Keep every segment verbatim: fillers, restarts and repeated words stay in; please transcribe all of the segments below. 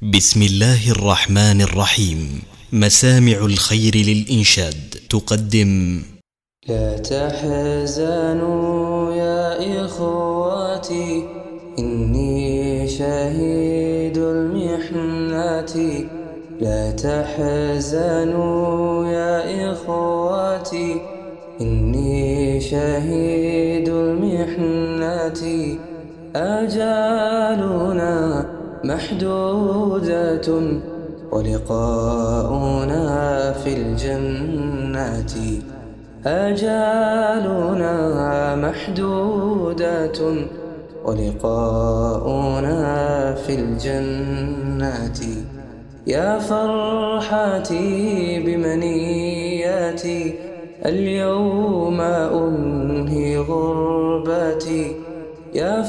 بسم الله الرحمن الرحيم. مسامع الخير للإنشاد تقدم: لا تحزنوا يا إخواتي، إني شهيد المحنة. لا تحزنوا يا إخواتي، إني شهيد المحنة. آجالنا محدودة ولقاؤنا في الجنة. آجالنا محدودة ولقاؤنا في الجنة. يا فرحتي بمنياتي، اليوم أنهي غربتي. يا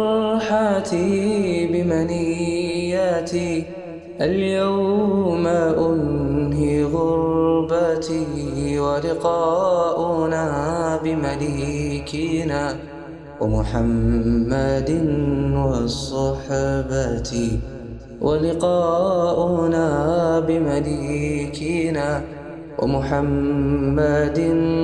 فرحتي بمنياتي، اليوم أنهي غربتي. ولقاؤنا بمليكنا ومحمد والصحبة. ولقاؤنا بمليكنا ومحمد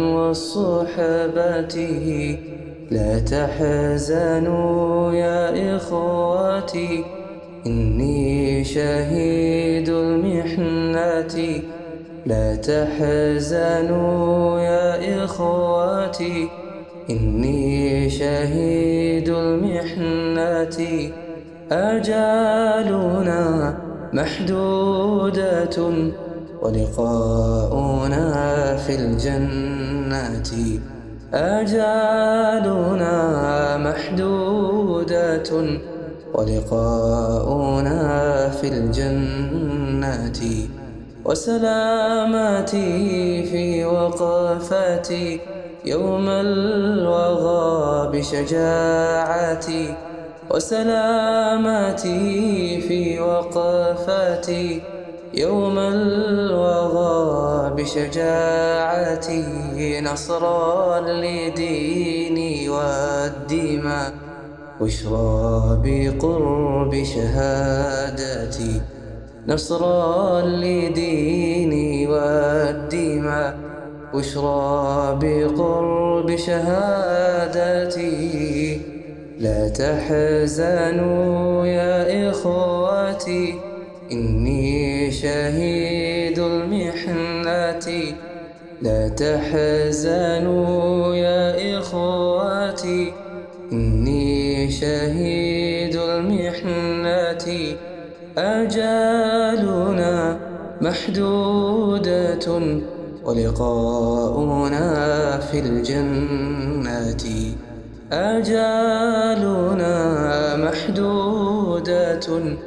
والصحبة. لا تحزنوا يا إخواتي، إني شهيد المحنة. لا تحزنوا يا إخواتي، إني شهيد المحنة. آجالنا محدودة ولقاؤنا في الجنة. آجالنا محدودة ولقاؤنا في الجنة. وسلامتي في وقفتي يوم الوغى بشجاعتي. وسلامتي في وقفتي يوم الوغى بشجاعتي. نصرا لديني والدماء، بشرى بقرب شهادتي. نصرا لديني والدماء، بشرى بقرب شهادتي. لا تحزنوا يا إخواتي، إني شهيد المحنة. لا تحزنوا يا إخواتي، إني شهيد المحنة. آجالنا محدودة ولقاؤنا في الجنة. آجالنا محدودة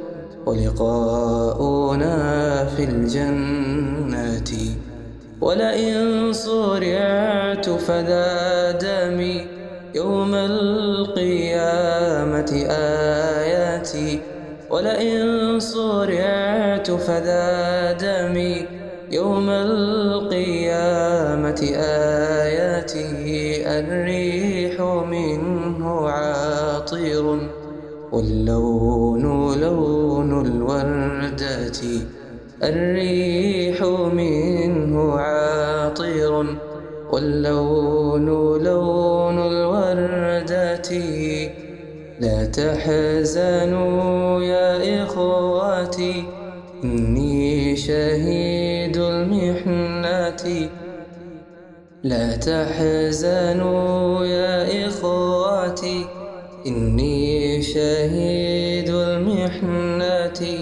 ولقاؤنا في الجنة. ولئن صرعت فذا دمي يوم القيامة آياتي. ولئن صرعت فذا دمي يوم القيامة آياتي. الريح منه عاطر واللون لون الوردة. الريح منه عاطر واللون لون الوردة. لا تحزنوا يا إخواتي، إني شهيد المحنة. لا تحزنوا يا إخواتي، إني شهيد المحنة.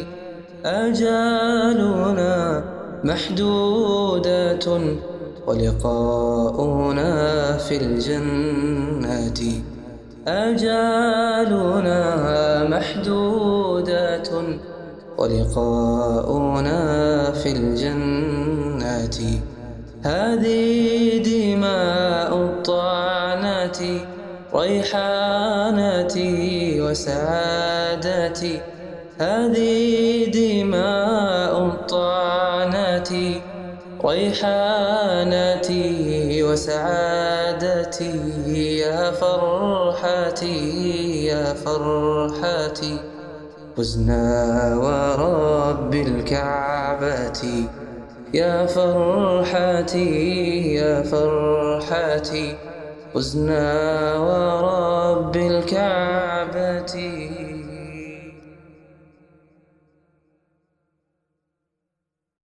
آجالنا محدودة ولقاؤنا في الجنة. آجالنا محدودة ولقاؤنا في الجنة. هذه دماء الطعنة ريحانتي وسعادتي. هذه دماء الطعنة ريحانتي وسعادتي. يا فرحتي يا فرحتي، حزنا وراء الكعبة. يا فرحتي يا فرحتي، فزنا ورب الكعبة.